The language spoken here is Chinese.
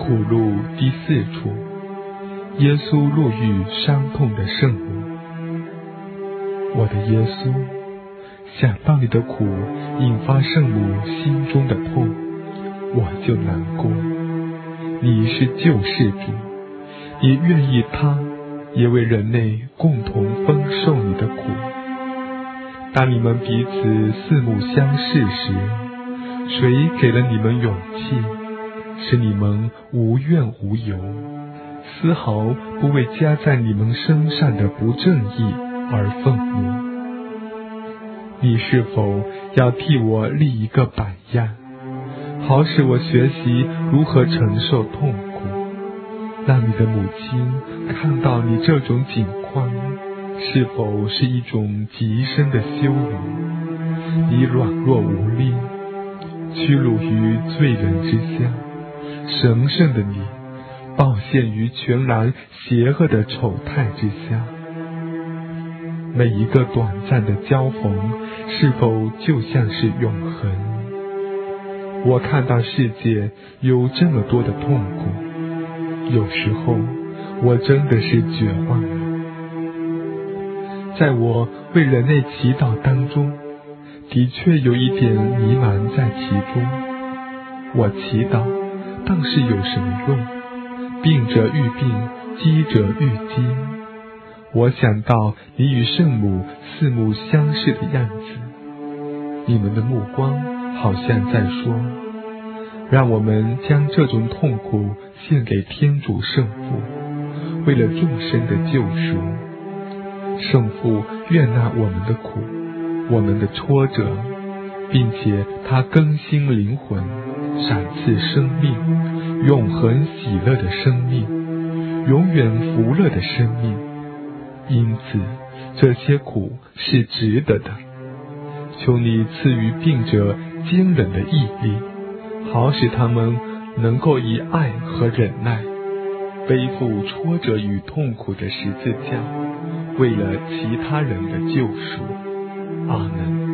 苦路第4处，耶稣入狱伤痛的圣母。我的耶稣，想到你的苦引发圣母心中的痛，我就难过。你是救世主，你愿意他也为人类共同分受你的苦。当你们彼此四目相视时，谁给了你们勇气，使你们无怨无尤，丝毫不为加在你们身上的不正义而愤怒？你是否要替我立一个榜样，好使我学习如何承受痛苦，让你的母亲看到你这种境况，是否是一种极深的羞辱？你软弱无力，屈辱于罪人之下，神圣的你暴陷于全然邪恶的丑态之下。每一个短暂的交逢，是否就像是永恒？我看到世界有这么多的痛苦，有时候我真的是绝望了。在我为人类祈祷当中，的确有一点迷茫在其中。我祈祷，但是有什么用？病者愈病，饥者愈饥。我想到你与圣母四目相视的样子，你们的目光好像在说，让我们将这种痛苦献给天主圣父，为了众生的救赎。圣父悦纳我们的苦，我们的挫折，并且他更新灵魂，赏赐生命，永恒喜乐的生命，永远福乐的生命。因此这些苦是值得的。求你赐予病者坚忍的毅力，好使他们能够以爱和忍耐背负挫折与痛苦的十字架，为了其他人的救赎。阿们。